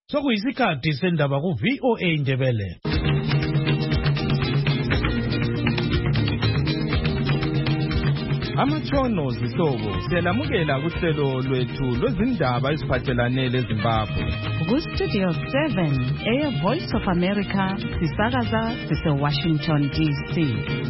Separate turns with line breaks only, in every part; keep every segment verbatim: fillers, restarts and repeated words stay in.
Sokuyisikhathi sendaba ku V O A Ndebele. Amatshono zihlobo siyalamukela kuhlelo lwethu lwezindaba eziphathelane leZimbabwe.
Ku Studio seven, Air Voice of America, sisakaza sise Washington D C.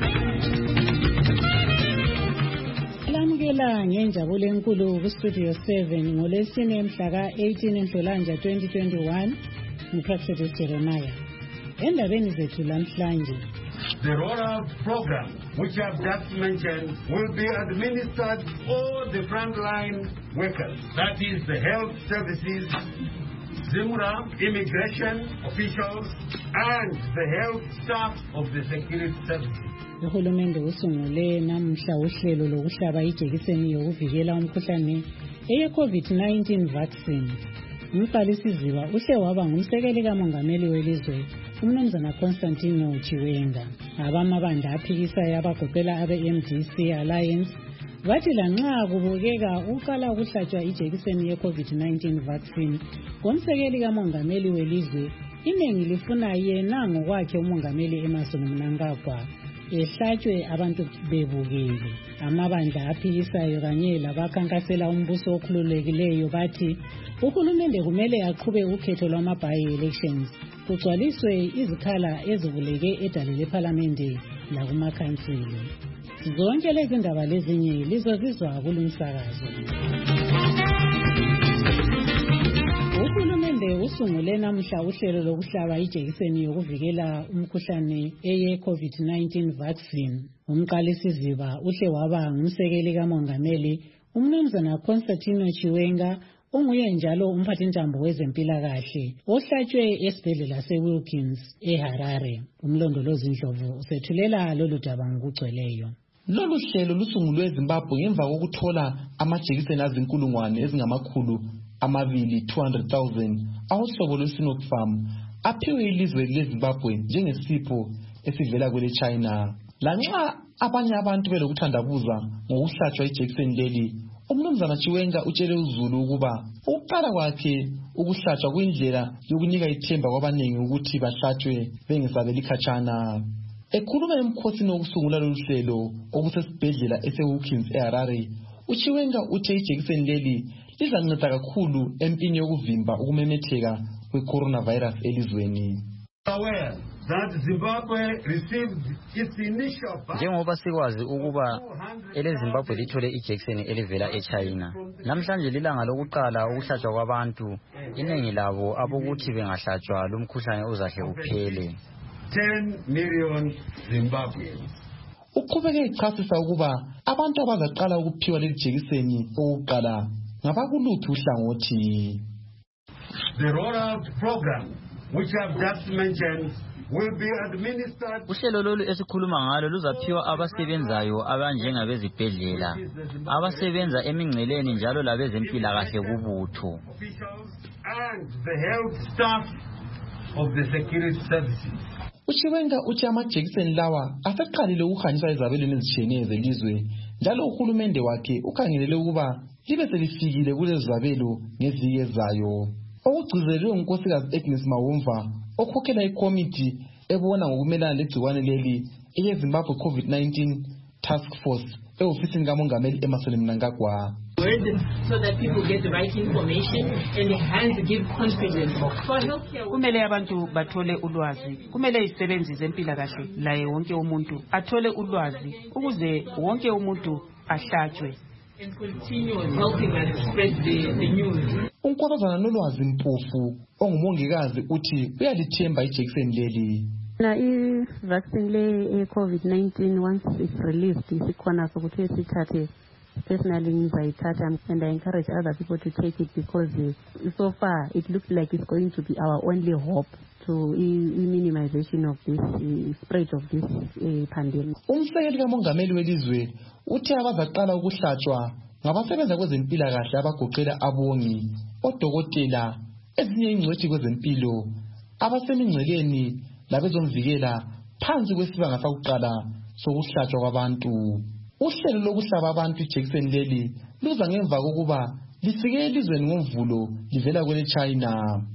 Lamukela ngenjabulo enkulu ku Studio seven ngolesine mhla ka eighteen Nhlolanja twenty twenty-one, uProfessor Jeremiah. Endabeni zethu lamhlanje,
the rollout program, which I've just mentioned, will be administered all the frontline workers. That is the health services, Zimra, immigration officials, and the health staff of the security services.
Uhulumende usungule namhla uhlelo lokuhlaba ijekiseni yokuvikela umkhuhlane eye COVID nineteen vaccine. Umqalisiziba uhle waba ngumsekeli kamongameli welizwe uMnumzana Constantine Chiwenga. Abamabandla aphikisayo abagoqela abe-M D C Alliance bathi lanxa kubukeka uqala ukuhlatshwa ijekiseni ye-COVID nineteen vaccine ngomsekeli kamongameli welizwe, iningi lifuna yena ngokwakhe umongameli Emmerson Mnangagwa ehlatshwe abantu bebukele. Amabandla aphikisayo kanye labakhankasela umbuso okhululekileyo bathi uhulumende kumele aqhube ukhetho lwama-by-elections kugcwaliswe izikhala ezivuleke edale lePhalamende lakumakhansili. Zonke lezi ndaba lezinye lizozizwa kulumsakazo. Uhulumende usungule namhla uhlelo lokuhlaba ijekiseni yokuvikela umkhuhlane eye COVID nineteen vaccine. Umqalisiziba uhle waba ngumsekeli kamongameli uMnumzana Constantine Chiwenga, onguye njalo umphathintambo wezempilakahle ohlatshwe esibhedlela seWilkins eHarare. Umlondolozi Ndlovu usethulela lolu daba ngokugcweleyo.
Lolu hlelo lusungulwe eZimbabwe ngemva kokuthola amajekiseni azinkulungwane ezingamakhulu amabili two hundred thousand awuhlobo lweSinopharm aphiwe ilizwe leZimbabwe njengesipho esivela kwele China. Lanxa abanye abantu belokuthandabuza ngokuhlatshwa ijekiseni leli, uMnumzana Chiwenga utshele uZulu ukuba ukuqala kwakhe ukuhlatshwa kuyindlela yokunika ithemba kwabanengi ukuthi bahlatshwe bengesabeli khatshana. Ekhuluma emkhosini wokusungula lolu hlelo okusesibhedlela eseWilkins eHarare, uChiwenga uthe ijekiseni leli lizanceda kakhulu empini yokuvimba ukumemetheka kwe-coronavirus elizweni.
Njengoba sikwazi ukuba ele Zimbabwe lithole ijekiseni elivela eChina, namhlanje lilanga lokuqala ukuhlatshwa kwabantu, iningi labo abokuthi bengahlatshwa lumkhuhlane uzahle uphele.
ten million Zimbabweans.
Uqhubeke echasisa ukuba abantu abazaqala ukuphiwa leli jekiseni okuqala ngabakuluphi uhlangothi.
The rollout program, which I've just mentioned, will be administered.
Uhlelo lolu esikhuluma ngalo luzaphiwa abasebenzayo abanjengabezibhedlela, abasebenza emingceleni njalo labezempilakahle kubutho,
and the health staff of the security services.
uChiwenga uthi amajekiseni lawa aseqalile ukuhanjiswa ezabelweni ezitshiyeneyo zelizwe, njalo uhulumende wakhe ukhangelele ukuba libe selifikile kulezo zabelo ngeviki ezayo. Okugcizelwe ngunkosikazi Agnes Mawumva okhokhela ikomiti ebona ngokumelana legciwane leli eyeZimbabwe COVID nineteen Task Force e-ofisini kamongameli Emmerson Mnangagwa.
So that people get the right information and hands give confidence.
Kumele abantu bathole ulwazi, kumele izisebenzi zempilakahle laye wonke umuntu athole ulwazi ukuze wonke umuntu ahlatshwe.
And continue helping us spread the, the news.
Unkwazana nolwazi mpofu ongumongikazi uthi uyalithemba ijekiseni leli.
Na i vaccine le COVID nineteen once it's released isikhona sokuthi sithathe. Personally, and I encourage other people to take it because uh, so far it looks like it's going to be our only hope to uh, minimization of this uh, spread of this uh, pandemic.
Umsekeli kamongameli welizwe uthi abazaqala ukuhlatshwa ngabasebenza kwezempilakahle abagoqela abongi, odokotela, ezinye ingcwethi kwezempilo, abasemingceleni labezomvikela phansi kwesibanga sakuqala sokuhlatshwa kwabantu. Uhlelo lokuhlaba abantu ijekiseni leli luza ngemva kokuba lifike elizweni ngomvulo livela kwele China.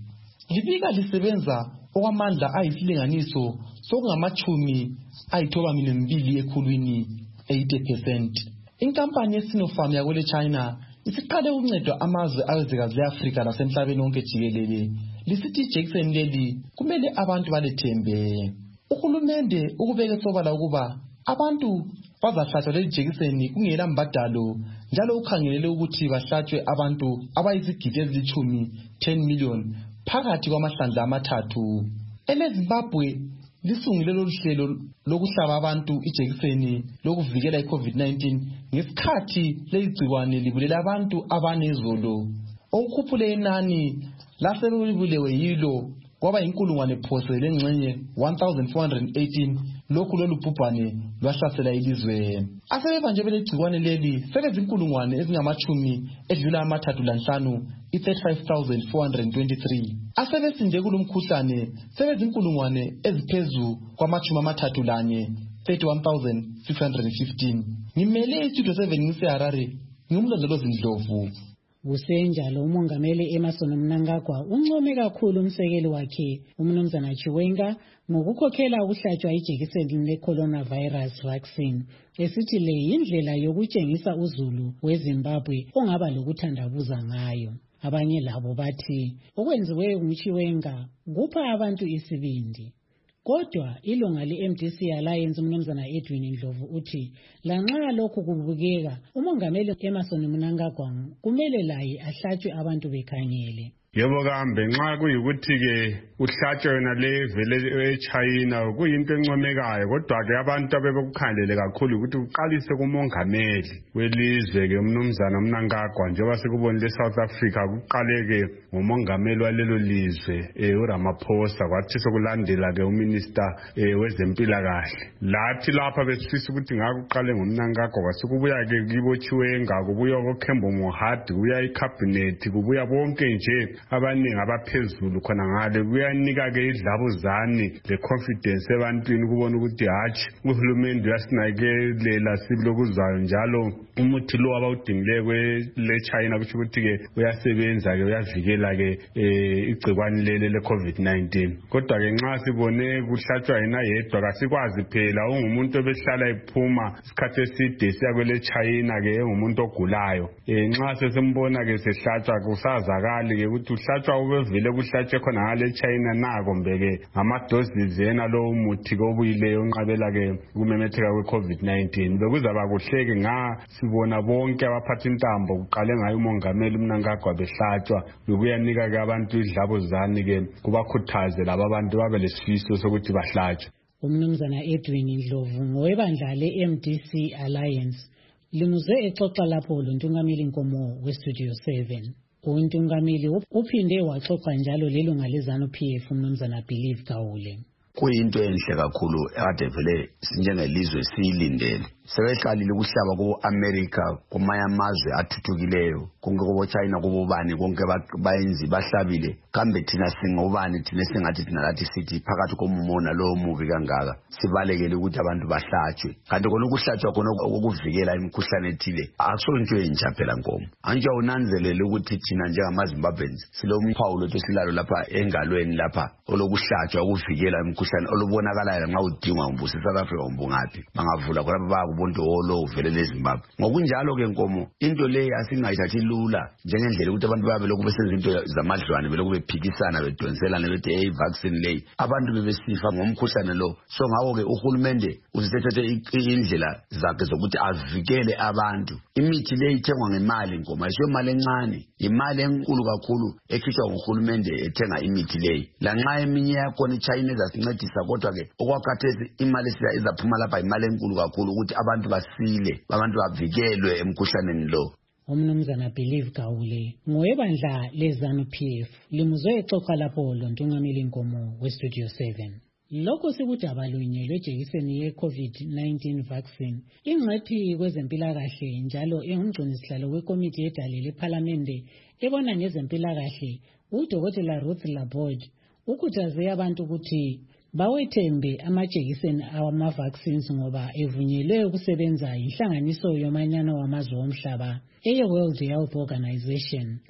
libika lisebenza okwamandla ayisilinganiso sokungamachumi ayithoba mbili ekhulwini eighty percent. Inkampani yeSinopharm yakwele China isiqale ukuncedwa amazwe awezikazi leAfrika lasemhlabeni wonke jikelele. Lisithi ijekiseni leli kumele abantu balethembe. Uhulumende ukubeke sobala ukuba abantu bazahlatshwa leli jekiseni kungela mbadalo, njalo ukhangelele ukuthi bahlatshwe abantu abayizigidi ezilithumi ten million phakathi kwamahlandla amathathu. EZimbabwe lisungule lolu hlelo lokuhlaba abantu ijekiseni lokuvikela iCovid nineteen ngesikhathi leyigciwane libulela abantu abanezolo. Okukhuphule inani laselubulewe yilo kwaba inkulungwane phose lengxenye one thousand four hundred eighteen lokhu lolu bhubhane lwahlasela ilizwe. Asebebanje belegciwane leli sebezinkulungwane ezingamachumi edlula amathathu lanhlanu thirty-five thousand four hundred twenty-three. Asebesinde kulomkhuhlane sebezinkulungwane eziphezu kwamachumi amathathu lanye thirty-one thousand six hundred fifteen. Ngimele istudio seven ngiseHarare, ngumlondolozi Ndlovu.
Kusenjalo umongameli Emmerson Mnangagwa uncome kakhulu umsekeli wakhe umnumzana Chiwenga ngokukhokhela ukuhlatshwa ijekiseni le-coronavirus vaccine, esithi le yindlela yokutshengisa uzulu weZimbabwe ongaba lokuthandabuza ngayo. Abanye labo bathi okwenziwe nguChiwenga kupha abantu isibindi. Kodwa ilunga le-M D C Alliance umnumzana Edwin Ndlovu uthi lanxa lokhu kubukeka umongameli Emmerson Mnangagwa kumele laye ahlatshwe abantu bekhangele.
Yebo kambe nxa kuyikuthi ke uhlatshwe yona le vele eChina kuyinto encomekayo, kodwa ke abantu abebekukhandele kakhulu ukuthi uqalise kumongameli welizwe ke umnumzana Mnangagwa, njengoba sekubonile South Africa kuqaleke ngomongameli walelo lizwe eh uRamaphosa, kwathi sokulandela ke uminister eh wezempilakahle. Lathi lapha besifisa ukuthi ngakuqale ngomnangagwa kwasekubuya ke kiboChiwenga, kubuya koKhembo Mohadi, kubuya icabinet, kubuya bonke nje abaningi abaphezulu khona ngale, kuyanika ke idlabuzane le confidence ebantwini kubona ukuthi hatshi uhulumende uyasinakelela sibilokuzwayo njalo umuthi lo abawudingileyo le China kusho ukuthi ke uyasebenza ke uyavikela ke igcikwane lele le COVID nineteen. Kodwa ke nxa sibone kuhlatshwa yena yedwa kasikwazi phela ungumuntu obehlala ephuma isikhathi eside siya kwele China ke engumuntu ogulayo. Nxa sesimbona ke sehlatshwa kusazakali ke ukuthi uhlatshwa ubevile kuhlatshwe khona ngale China nako mbeke amadoses yena lo umuthi kobuyileyo onqabela ke kumemetheka kweCovid nineteen. Bekuzaba kuhleke nga sibona bonke abaphatha intambo kuqale ngayo umongameli Mnangagwa behlatshwa, bekuyanika ke abantu idlabuzane ke kubakhuthaze laba abantu babe lesifiso sokuthi bahlatshwe.
Umnumzana Edwin Ndlovu ngowebandla le-M D C Alliance limuze exoxa lapho lontungameli Nkomo weStudio seven. Untungameli uphinde waxoxa njalo lelunga leZanu-P F umnumzana Believe Gawule.
Kuyinto enhle kakhulu ade vele sinjengelizwe siyilindele. Sebeqalile ukuhlaba ku-America kumanye amazwe athuthukileyo, konke kubo China kubo bani konke bayenzi bahlabile. Kambe thina singobani thina singathi thina lathi sithi phakathi komona lo muvi kangaka sibalekele ukuthi abantu bahlatshwe. Kanti kona ukuhlatshwa kona ukuvikela imikhuhlane ethile akusonto entsha phela Nkomo. Anje unanzelele ukuthi thina njengamaZimbabweans silomphawu lothu silalo lapha engalweni lapha olokuhlatshwa ukuvikela imikhuhlane olubonakalayo nxa udingwa umbusi South Africa umbungaphi bangavula khona baba kubonto olo uvele leZimbabwe. Ngokunjalo ke Nkomo into le asingayithathi lula njengendlela ukuthi abantu babe lokhu besenza into zamadlwane belokhu bephikisana bedonselana bethi hey vaccine lay abantu bebesifa ngomkhuhlane lo. So ngawo ke uhulumende usethethe indlela zakhe zokuthi avikele abantu. Imithi le ithengwa ngemali Nkomo, ayisiyo imali encane, imali enkulu kakhulu ekhishwa nguhulumende ethenga imithi le. Lanxa eminye yakhona iChina ezasincedisa, kodwa ke okwakhathesi imali siya izaphuma lapha imali enkulu kakhulu ukuthi abantu basile, abantu bavikelwe emkhuhlaneni lo.
Umnumzana Believe Gawule ngowebandla leZanu-P F limuzwe exoxa lapho lontungameli Nkomo weStudio seven. Lokho sikudaba lunye lwejekiseni ye-COVID nineteen vaccine. Ingcwethi kwezempilakahle njalo engumgcinisihlalo wekomiti yedale lephalamende ebona ngezempilakahle uDokotela Ruth Laborde ukhuthaze abantu ukuthi bawethembe amajekiseni awama-vaccines ngoba evunyelwe ukusebenza yinhlanganiso yomanyano wamazwe omhlaba eye-World Health Organization.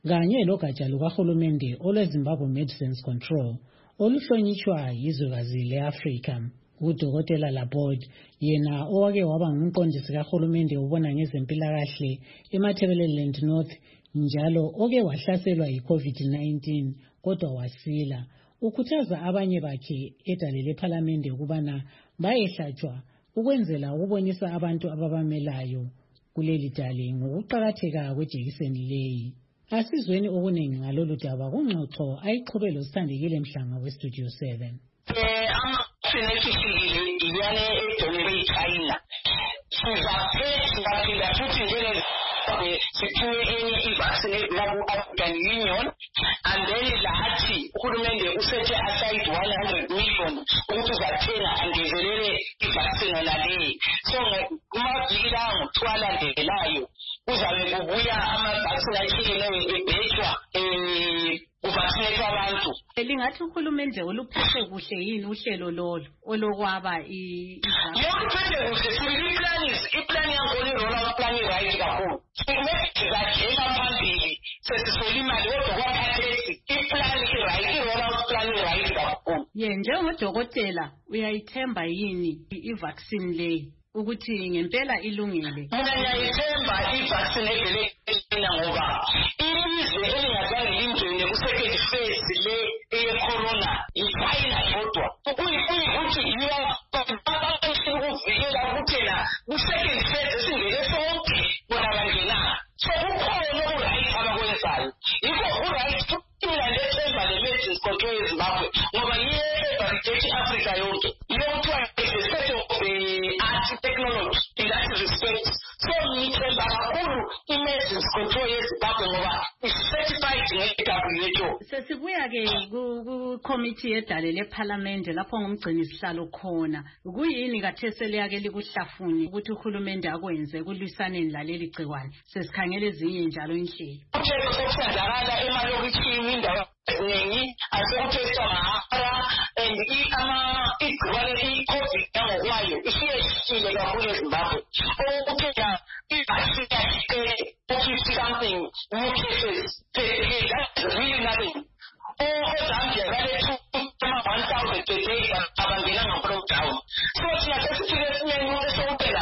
kanye logatsha lukahulumende olweZimbabwe Medicines Control oluhlonitshwa yizwekazi le-Afrika. Udokotela Laborde yena owake waba ngumqondisi kahulumende ubona ngezempilakahle eMatabeleland North njalo oke wahlaselwa yi-COVID nineteen kodwa wasila. Ukhuthaza abanye bakhe edale lePhalamende ukubana bayehlatshwa ukwenzela ukubonisa abantu ababamelayo kuleli dale ngokuqakatheka kwejekiseni leyi. Asizweni okuningi ngalolu daba kungxoxo ayiqhube loSithandekile Mhlanga weStudio seven.
Eh amasinekishile iyane edolwe eChina. Sizaphe ngaphinda futhi njenge siphiwe enye i-vaccine laku African Union and then lahathi uhulumende usethe aside one hundred million ukuthi uzathenga angezelele i-vaccine naleyi. So kumaviki lawo ngithwalandelayo kuzabe kubuya ama-vaccine ahlukeneyo ebhejwa eh uvaccinate abantu.
Lingathi uhulumende oluphethe kuhle yini uhlelo lolo olokwaba i
Yophethe kuhle sibili plans iplan yakhona i-rollout plan right kakhulu. Sizajela phambili sesisola imali kodwa kwaphathesi iplan right i-rollout plan right kakhulu.
Ye njengodokotela uyayithemba yini i-vaccine leyi ukuthi ngempela ilungile?
Mina ngiyayithemba i-vaccine evele ngoba ilizwe elingazange lingene ku-second phase le eyecorona i-China kodwa kuyikuthi ukuvikela ukuthi na ku-second phase esingene sonke bona bangenanga. So kukhona okurayithi abakwenzayo yikho kurayithi mina lethemba le-Medicines Control yeZimbabwe ngoba yiyo evalidate i-Afrika yonke yiyo kuthiwa is a state of the art technology in that respect. So ngithemba kakhulu i-Medicines Control yeZimbabwe ngoba is-certified nge-W H O.
Sesibuya-ke ku-committee yedale lePhalamende lapho ngumgcini sihlalo khona. Kuyini katheseleya-ke likuhlafuni ukuthi uhulumende akwenze kulwisaneni laleli gciwane? Sesikhangela ezinye njalo indlela.
Uthelo sokusenzakala emalokishini indawo eziningi asekuthethwa mahara and igciwane i-COVID yangokwayo isiyeshile kakhulu eZimbabwe. Okuphela i-vaccine fifty something new cases. That's really nothing. OZambia balethu one thousand per day abangena ngama-lockdown. So thina sesifike esimeni esokupela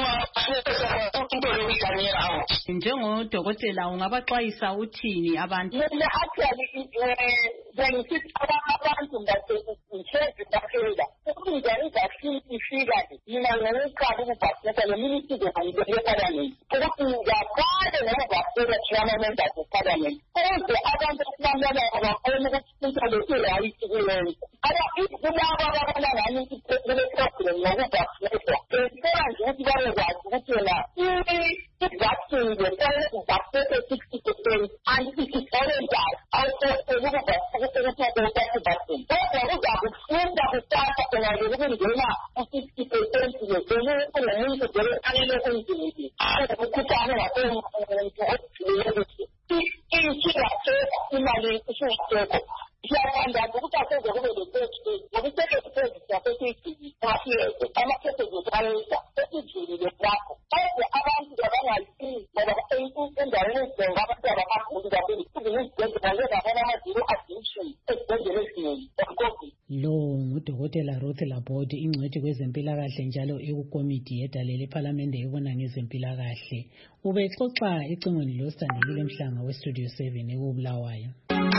into lokuyiganyela out.
Njengodokotela ungabaxwayisa uthini abantu?
Mina actually bengisithi abantu ngase baphela ukwenza i-vaccine ifika mina ngokuqala ukuvaccinate le-ministry yePhalamende ukuthi ngaphandle ngokuvaccinate thina-members of-Parliament ukuze abantu abamele abakhona ukuthi into le-right kuyenza. Aba kulabo ababona ngani le-problem ngokuvaccinate sifuna nje ukuthi babekwazi ukuthi yena i-vaccine yefanele uvaccinate sixty percent and it is voluntary awusokuvaccinate vaccine kodwa uzakufunda kusasa ungaze ukungena ku-sixty percent yevele unomuntu vele anele kunzima umkhuhlane wasemuntu othilelekuthi inkinga sekho imali isungekho. Siyathandaza ukuthi aseze kube le-thirty ngoku-second phase siyasesiyigcini ngafiyeke ama-cases ayeza sesijulile lapho kodwa abantu abangayifuni ngoba endaweni ezinengi abantu abakaguli kakhulu izindlu izibhedlela ngezabona ama-zero addiction ezibhedlela eziningi of-COVID.
Lo ngudokotela Ruth Laborde ingcwethi kwezempilakahle njalo ekukomiti yedale lePhalamende ebona ngezempilakahle. Ubexoxa ecingweni loSithandekile Mhlanga weStudio seven ekubulawayo.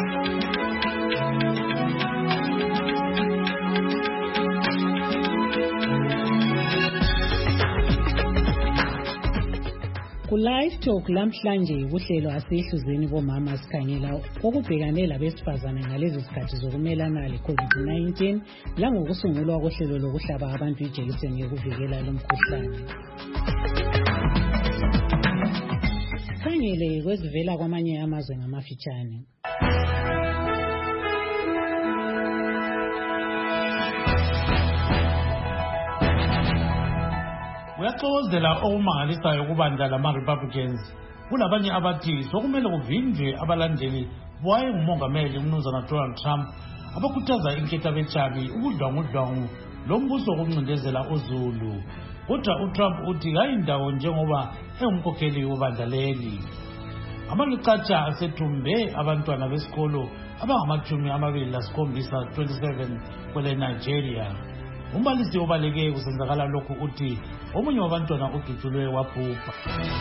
Ku live talk lamhlanje uhlelo asihluzeni bomama sikhangela okubhekane labesifazane ngalezi sikhathi zokumelana le-COVID nineteen langokusungulwa kohlelo lokuhlaba abantu ijekiseni yokuvikela lo mkhuhlane. Sikhangele kwezivela kwamanye amazwe ngamafitshane.
Uyaxokozela okumangalisayo kubandla lama-Republicans kulabanye abathi sokumele kuvinjwe abalandeli bowayengumongameli umnumzana Donald Trump abakhuthaza inkethabetshabi ubudlwangudlwangu lombuso wokuncindezela uzulu. Kodwa uTrump uthi kayindawo njengoba engumkhokheli wobandla leli. Amalikatsha asethumbe abantwana besikolo abangamachumi amabili lasikhombisa twenty-seven kwele Nigeria. Umbalisi obaleke kusenzakala lokhu uthi omunye wabantwana udutshulwe wabhubha.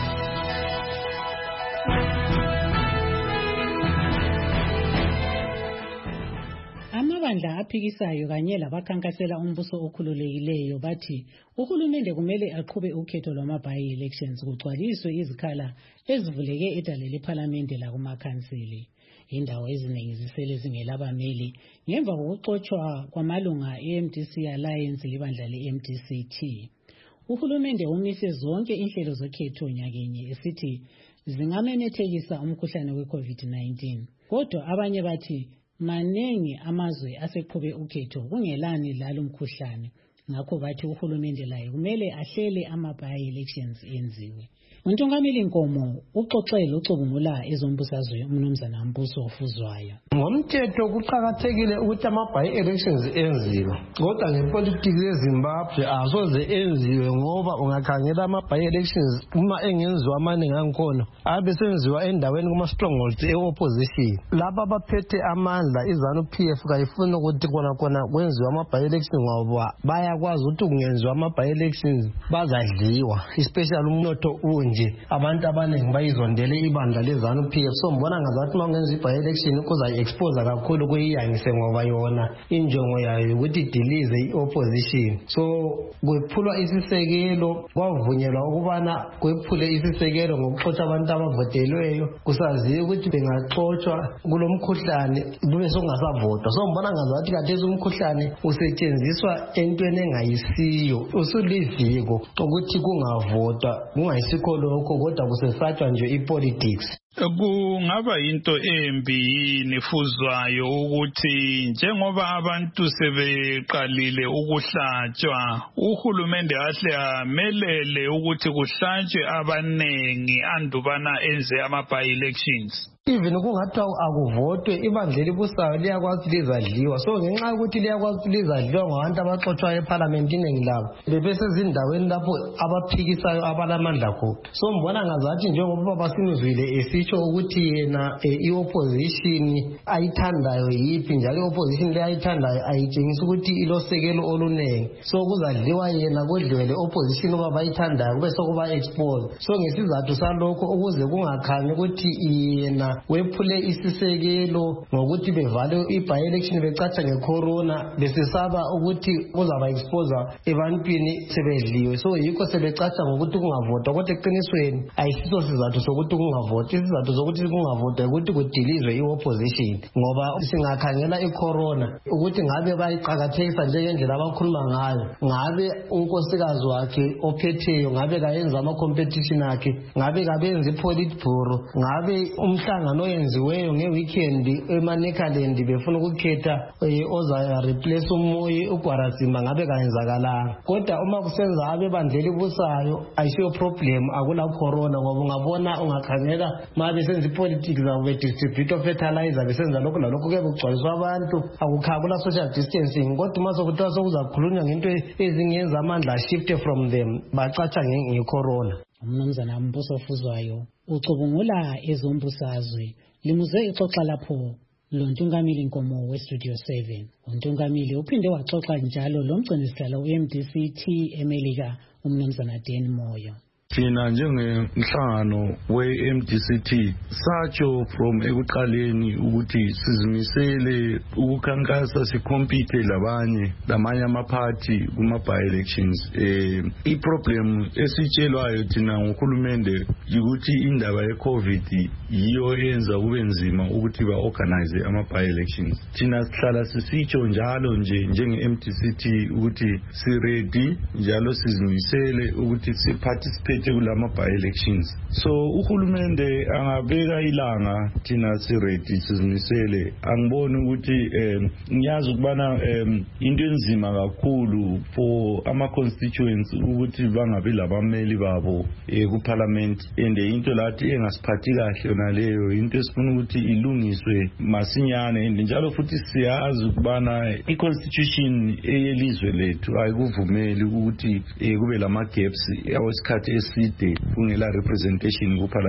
Amabandla aphikisayo kanye labakhankasela umbuso okhululekileyo bathi uhulumende kumele aqhube ukhetho lwama-by elections kugcwaliswe izikhala ezivuleke edale lephalamende lakumakhansili. Indawo eziningi zisele zingelabameli ngemva kokuxotshwa kwamalunga e-M D C Alliance libandla le-M D C T. Uhulumende umise zonke inhlelo zokhetho nyakenye esithi zingamemethekisa umkhuhlane we-COVID nineteen. Kodwa abanye bathi manengi amazwe aseqhube ukhetho kungelani lalo mkhuhlane, ngakho bathi uhulumende laye kumele ahlele ama-by elections enziwe. Untungameli Nkomo uxoxele ucubungula ezombusazwe umnumzana Mbuso Ofuzwayo.
Ngomthetho kuqhakathekile ukuthi ama-by elections enziwe, kodwa ngepolitiki yeZimbabwe asoze enziwe ngoba ungakhangela ama-by elections uma engenziwa amaningi angikhona abe senziwa endaweni kuma strongholds e-opposition. Laba abaphethe amandla iZANU P F kayifuni ukuthi kona kona kwenziwe ama-by elections ngoba bayakwazi ukuthi kungenziwa ama-by elections bazadliwa, especially umnotho unje abantu abaningi bayizondele ibandla leZANU P F. So mbona ngazathi mangenza i-by election kuzayi-expose kakhulu kuyiyangise ngoba yona injongo yayo ukuthi idilize i-opposition. So kwephulwa isisekelo, kwavunyelwa ukubana kwephule isisekelo ngokuxotsha abantu abavotelweyo kusaziwe ukuthi bengaxotshwa kulomkhuhlane kube sokungasavotwa. So mbona ngazathi kathesi umkhuhlane usetshenziswa entweni engayisiyo, usuliviko ukuthi kungavotwa kungayisikho lokho kodwa kusesatshwa nje ipolitics.
Kungaba into embi yini Fuzwayo ukuthi njengoba abantu sebeqalile ukuhlatshwa uhulumende ahle amelele ukuthi kuhlatshwe abanengi andubana enze ama-by elections?
Even kungathiwa akuvotwe ibandla elibusayo liyakwazi lizadliwa. So ngenxa yokuthi liyakwazi lizadliwa ngabantu abaxotshwayo eParliament iningi labo bebesezindaweni lapho abaphikisayo abalamandla khona. So mbona ngazathi njengoba baba Sinuzwile esitsho ukuthi yena i-opposition ayithandayo yiphi njalo i-opposition leyayithandayo ayitshengisa ukuthi ilosekelo olunengi. So kuzadliwa yena kodliwe le opposition oba bayithandayo kube sokuba expose. So ngesizathu salokho ukuze kungakhanyi ukuthi yena wephule isisekelo ngokuthi bevale i-by election becatsha ngecorona besesaba ukuthi kuzaba expose ebantwini sebedliwe. So yikho sebecatsha ngokuthi kungavotwa kodwa eqinisweni ayisiso sizathu sokuthi kungavotwa. Isizathu sokuthi kungavotwa ukuthi kudilizwe i-opposition ngoba singakhangela icorona ukuthi ngabe bayiqakathekisa njengendlela abakhuluma ngayo, ngabe unkosikazi wakhe ophetheyo ngabe kayenza ama-competition akhe, ngabe kabenza i-politburo, ngabe umhlangano oyenziweyo nge-weekend emanekaland befuna ukukhetha oza replace umoyi uGwarasimba ngabe kayenzakalanga. Kodwa uma kusenza abebandla elibusayo ayisiyo problem, akula corona ngoba ungabona ungakhangela ma besenza ipolitics zabo bedistribute fertilizer besenza lokho lalokho kuyabe kugcwaliswa abantu akukhabula social distancing. Kodwa uma sokuthiwa sokuzakhulunywa ngento ezingenza amandla shift from them bacatsha ngecorona.
Umnumzana Mbuso Ofuzwayo ucubungula ezombusazwe limuze ixoxa lapho lo Ntungameli Nkomo we-Studio seven. Untungameli uphinde waxoxa njalo lo mgcinisihlalo we-M D C T eMelika umnumzana Dan Moyo.
Thina njengenhlangano we-M D C T satsho from ekuqaleni ukuthi sizimisele ukukhankasa sikhompithe labanye lamanye amaphathi kuma-by elections. Eh iproblem esitshelwayo thina ngohulumende ukuthi indaba ye-COVID yiyo eyenza kube nzima ukuthi ba-organize ama-by elections. Thina sihlala sisitsho njalo nje njenge-M D C T ukuthi si-ready njalo sizimisele ukuthi si-participate kulama by elections. So uhulumende angabeka ilanga thina siready sizimisele. Angiboni ukuthi ngiyazi ukubana into enzima kakhulu for ama constituents ukuthi bangabe labameli babo ku parliament, and into lathi engasiphathi kahle yona leyo into esifuna ukuthi ilungiswe masinyane. And njalo futhi siyazi ukubana i constitution eyelizwe lethu ayikuvumeli ukuthi kube lama gaps awesikhathi eside kungela representation ku parliament.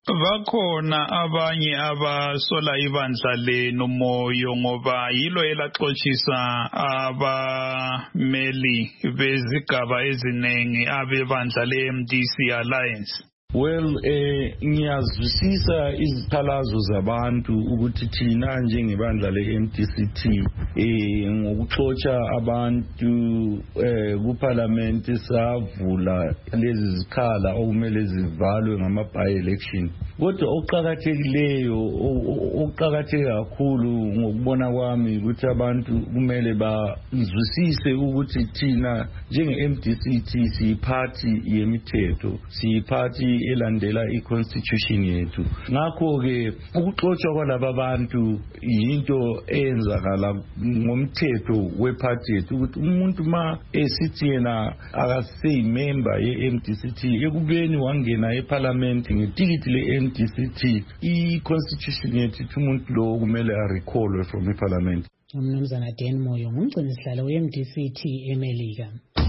Bakhona abanye abasola ibandla lenu moyo ngoba yilo elaxoshisa abameli bezigaba ezinengi abebandla le-M D C Alliance.
Well, eh ngiyazwisisa izikhalazo zabantu ukuthi thina njengebandla le-M D C T eh ngokuxoxa abantu eh kuParliament savula lezi zikhala okumele zivalwe ngama by election. Kodwa oqhakathekileyo oqhakatheke kakhulu ngokubona kwami ukuthi abantu kumele bazwisise ukuthi thina njenge-M D C T siyiphathi yemithetho, siyiphathi elandela i-constitution yethu. Ngakho ke ukuxoxwa kwalaba bantu yinto eyenzakala ngomthetho wephathi yethu ukuthi umuntu ma esithi yena akaseyimember ye-M D C T ekubeni wangena eParliament ngetikiti le-M D C T, i-constitution yethu umuntu lo kumele arecallwe from eParliament.
Umnumzana Dan Moyo ngumgcini sihlalo we-M D C T eMelika.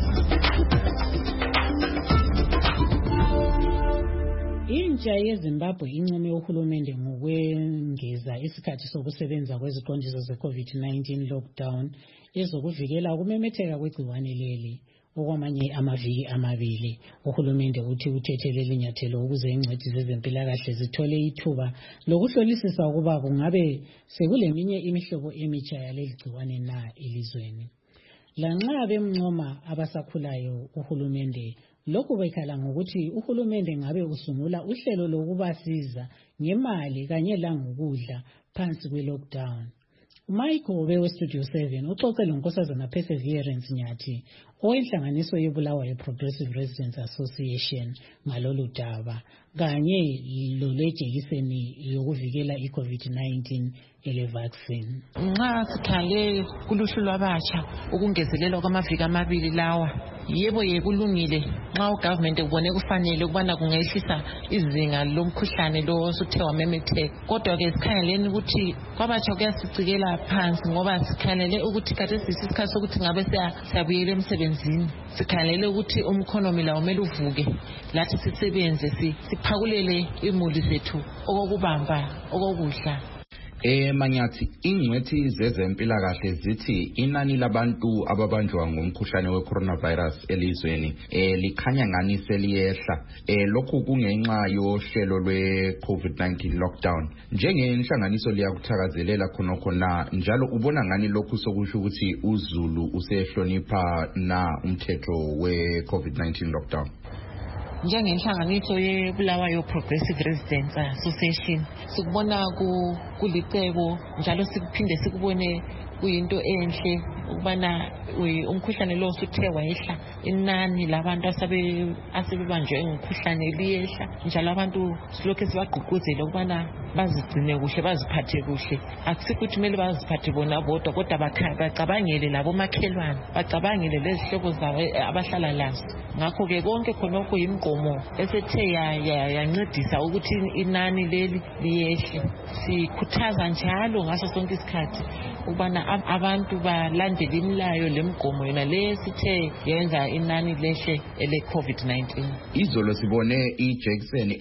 Intsha yeZimbabwe income uhulumende ngokwengeza isikhathi sokusebenza kweziqondiso ze-COVID nineteen lockdown ezokuvikela ukumemetheka kwegciwane leli okwamanye amaviki amabili. Uhulumende uthi uthethelele inyathelo ukuze ingcwethi zezempilakahle zithole ithuba lokuhlolisisa ukuba kungabe sekuleminye imihlobo emitsha yaleli gciwane na elizweni. Lanxa bemncoma abasakhulayo uhulumende, lokhu bekhala ngokuthi uhulumende ngabe usungula uhlelo lokubasiza ngemali kanye langokudla phansi kwe-lockdown. Michael Bewe Studio seven uxoxe lonkosazana Perseverance Nyathi owenhlanganiso yeBulawayo Progressive Residents Association ngalolu daba kanye lolejekiseni yokuvikela i-COVID nineteen ele vaccine.
Nxa sikhale kuluhlu lwabatsha ukungezelelwa kwamaviki amabili lawa, yebo yekulungile nxa ugovernment ubone kufanele ukubana kungehlisa izinga lomkhuhlane lo osuthe wamemetheka. Kodwa ke sikhangeleni ukuthi kwabatsha kuyasicikela phansi ngoba sikhangelele ukuthi kade sisikhathi sokuthi ngabe siyabuyela emsebenzini. Sikhangelele ukuthi umkhonomi lawo kumele uvuke, lathi sisebenze siphakulele imuli zethu okokubamba okokudla.
Eh Manyathi, ingcwethi zezempilakahle zithi inani labantu ababanjwa ngomkhuhlane we-coronavirus elizweni eh likhanya ngani seliyehla. Eh lokhu kungenxa yohlelo lwe-COVID nineteen lockdown. Njengenhlanganiso liyakuthakazelela khonokho na njalo ubona ngani lokhu sokusho ukuthi uZulu usehlonipha na umthetho we-COVID nineteen lockdown?
Njengenhlanganiso yeBulawayo Progressive Residents Association sikubona kulicebo njalo sikuphinde sikubone kuyinto enhle ukubana umkhuhlane lo usuthe wayehla, inani labantu asabe asebebanjwe ngumkhuhlane liyehla, njalo abantu silokho sibagqugquzela ukubana bazigcine kuhle, baziphathe kuhle. Akusikuthi kumele baziphathe bona bodwa kodwa bacabangele labo makhelwane, bacabangele lezihlobo zabo abahlala lazo. Ngakho ke konke khonokho yimgomo esethe yancedisa ukuthi inani leli liyehle. Sikhuthaza njalo ngaso sonke isikhathi ukubana abantu balandele imilayo lemgomo yona lesithe yenza inani lehle ele COVID nineteen.
Izolo sibone ijekiseni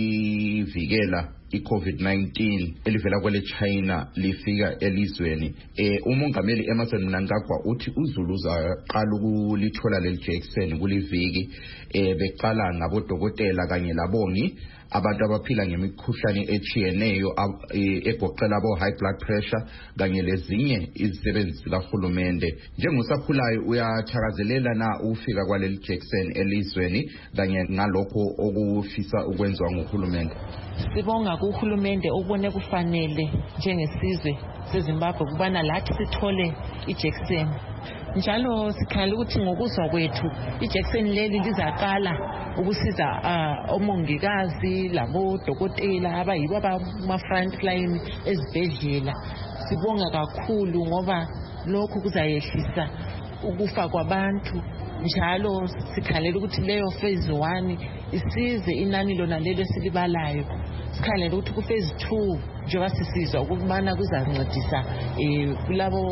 elivikela i-COVID nineteen elivela kwele China lifika elizweni. Eh umongameli Emmerson Mnangagwa uthi uZulu uzaqala ukulithola leli jekiseni kuliviki. Eh beqala ngabodokotela kanye labongi abantu abaphila ngemikhuhlane echiyeneyo egoqela abo high blood pressure kanye lezinye izisebenzi zikahulumende. Njengosakhulayo uyathakazelela na ufika kwaleli jekiseni elizweni kanye ngalokho okufisa ukwenziwa nguhulumende?
Sibonga kuhulumende ubone kufanele njengesizwe seZimbabwe kubana lathi sithole ijekiseni. Njalo sikhala ukuthi ngokuzwa kwethu ijekiseni leli lizaqala ukusiza omongikazi labo dokotela abayibo abama front line ezibhedlela. Sibonga kakhulu ngoba lokhu kuzayehlisa ukufa kwabantu. Njalo sikhalela ukuthi leyo phase one isize inani lona lelo silibalayo. Sikhalela ukuthi ku phase two njengoba sisizwa ukubana kuzancedisa eh kulabo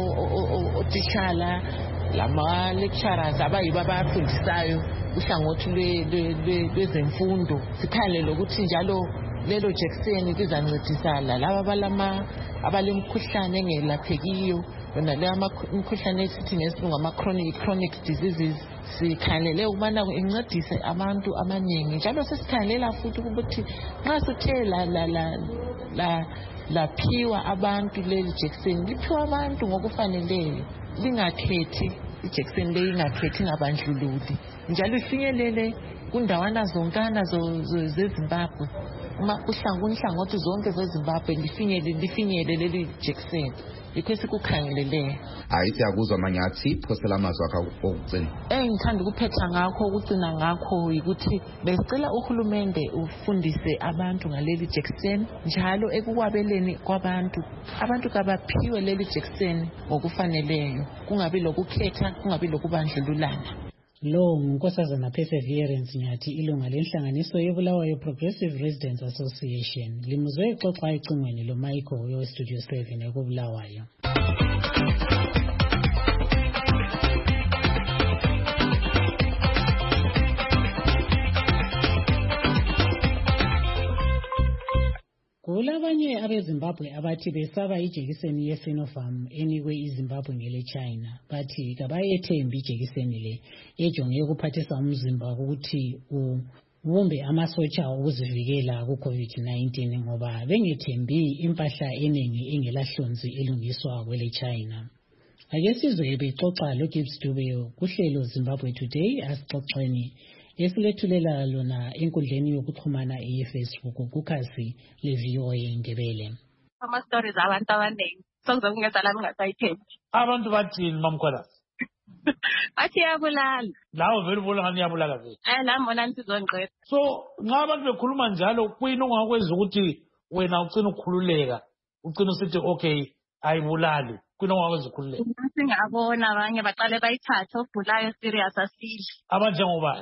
otitshala lama lecturers abayibo abafundisayo uhlangothi lwezemfundo. Sikhalela ukuthi njalo lelo jekiseni lizancedisa laba abalama abalemkhuhlane engelaphekiyo yona le imkhuhlane esithi ngesilungu ama-chronic chronic diseases. Sikhangelele ukubana incedise abantu abaningi njalo sesikhangelela futhi ukuthi nxa sithe la la la la laphiwa abantu leli jekiseni liphiwa abantu ngokufaneleyo, lingakhethi ijekiseni leyi ingakhethi ngabandlululi njalo ifinyelele kundawana zonkana zeZimbabwe. Uma uhlangothi zonke zeZimbabwe lifinyelele lifinyelele leli jekiseni yikho esikukhangeleleyo.
Hayi siyakuzwa manyathi phosela amazwi akho okugcina.
Engithanda ukuphetha ngakho ukugcina ngakho ukuthi besicela uhulumende ufundise abantu ngaleli jekiseni njalo ekukwabeleni kwabantu abantu kabaphiwe leli jekiseni ngokufaneleyo, kungabi lokukhetha, kungabi lokubandlululana.
Lo ngunkosazana Perseverance Nyathi, ilunga lenhlanganiso yeBulawayo Progressive Residents Association, limuzwe exoxa ecingweni lo Michael yo Studio seven ekubulawayo. Kulabanye abeZimbabwe abathi besaba ijekiseni ye-Sinopharm enikwe iZimbabwe ngele China, bathi kabayethembi ijekiseni le ejonge ukuphathisa umzimba ukuthi ubumbe amasotsha okuzivikela ku-COVID nineteen ngoba bengethembi impahla eningi engelahlonzi elungiswa kwele China. Ake sizwe bexoxa lo Gibbs Dube kuhlelo Zimbabwe Today asixoxeni esilethulela lona enkundleni yokuxhumana eFacebook kukhasi le-V O A Ndebele.
Ama stories abantu abaningi sokuze kungezala ngingasayithembi.
Abantu bathini mamkhwela?
Bathi yabulala.
Lawo vele ubona ngani yabulala vele.
Eh la mbona ntizongqeda.
So nxa abantu bekhuluma njalo kuyini ongakwenza ukuthi wena ucina ukukhululeka, ucina usithi okay ayibulali, kuyini ongakwenza ukukhululeka?
Singabona abanye baqale bayithathe ogulayo serious asile.
Abanjengobani?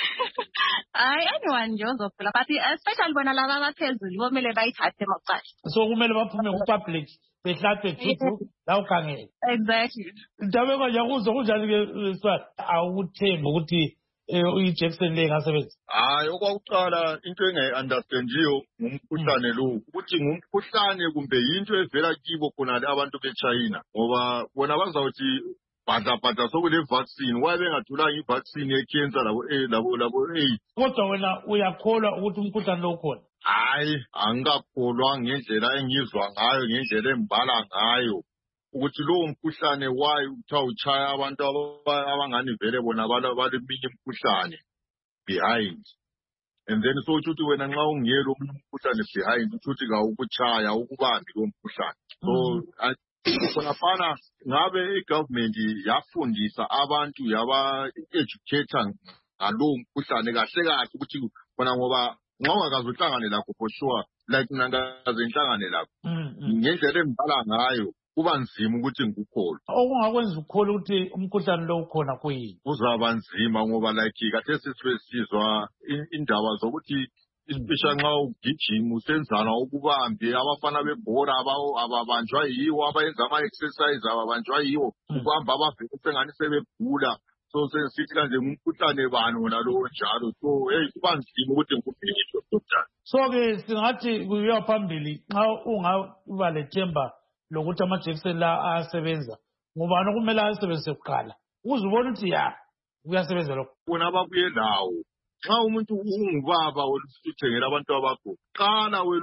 Hayi anyone nje ozogula but especially bona laba abaphezulu bomele bayithathe maqala.
So kumele baphume ku-public behlathwe thuthu la ukhangele.
Exactly.
Ndabe kanje kuzo kunjani ke Swati? Awuthembi ukuthi i-Jackson le ngasebenza?
Hayi okwakuqala into engayi-understandiyo ngumkhuhlane lo ukuthi ngumkhuhlane kumbe yinto evela kibo khona abantu beChina ngoba bona bazawuthi badla sokule vaccine waye bengatholanga i-vaccine ye-cancer labo labo labo AIDS.
Kodwa wena uyakholwa ukuthi umkhuhlane lo ukhona?
Hayi angikakholwa ngendlela engizwa ngayo ngendlela embala ngayo ukuthi lowo mkhuhlane wayo uthiwa uchaya abantu abangani vele bona baleminye imkhuhlane behind, and then so uthi wena nxa ungiyelo umkhuhlane behind uthi kawukuchaya ukubambi lo mkhuhlane. So khonafana ngabe i-government yafundisa abantu yaba-educator ngalowo mkhuhlane kahle kahle ukuthi khona ngoba nxa ungakaze uhlangane lakho for sure like mina ngikaze ngihlangane lakho ngendlela embala ngayo kuba nzima ukuthi ngikukholwe.
Okungakwenza ukukholwa ukuthi umkhuhlane lo ukhona kuyini?
Kuzaba nzima ngoba like kade sisizwa indaba zokuthi especially nxa ugijima usenzana ukubambe abafana bebhola ababanjwa yiwo abayenza ama-exercise ababanjwa yiwo ukuhamba abavele sengani sebegula. So sesithi kanje ngumkhuhlane bani wona lowo njalo. So hey kuba nzima ukuthi ngikuphikiswe njalo.
So-ke singathi kuyiwa phambili nxa ungaba lethemba lokuthi amajekiseni la ayasebenza ngubani okumele ayasebenzise kuqala uze ubone ukuthi ya kuyasebenza lokho.
Bona ababuye lawo nxa umuntu ungubaba wena uthengela abantu abakho qala wena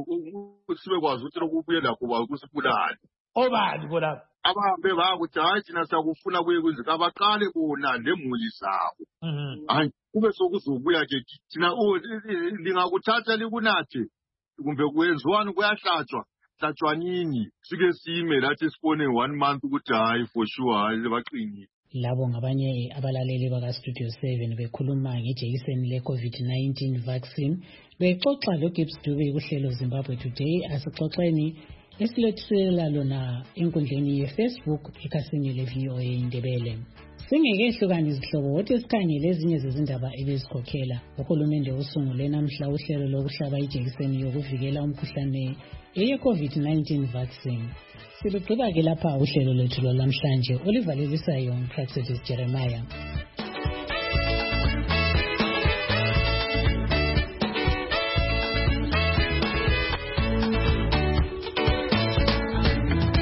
udle sibe kwazi ukuthi lokubuye lakho bakusibulali.
Obani bona
abahambe bakuthi hayi thina siyakufuna kuye kwenzeka abaqale bona lemuli zabo. Hayi kube sokuzobuya ke thina lingakuthatha likunathe kumbe kuyenziwani kuyahlatshwa hlatshwa nini sike sime lathi sibone one month ukuthi hayi for sure hayi baqinile.
Labo ngabanye abalaleli baka Studio seven bekhuluma ngejekiseni le COVID nineteen vaccine bexoxa lo Gibbs Dube kuhlelo Zimbabwe Today asixoxeni esilethulela lona enkundleni ye-Facebook ekhasini le-V O A Ndebele. Singekehlukanisa izihlobo wothi sikhangele ezinye zezindaba ebezikhokhela uhulumende usungule namhla uhlelo lokuhlaba ijekiseni yokuvikela umkhuhlane eye-COVID nineteen vaccine. Silugqiba ke lapha uhlelo lethu lwalamhlanje olivalelisayo uPractice Jeremiah.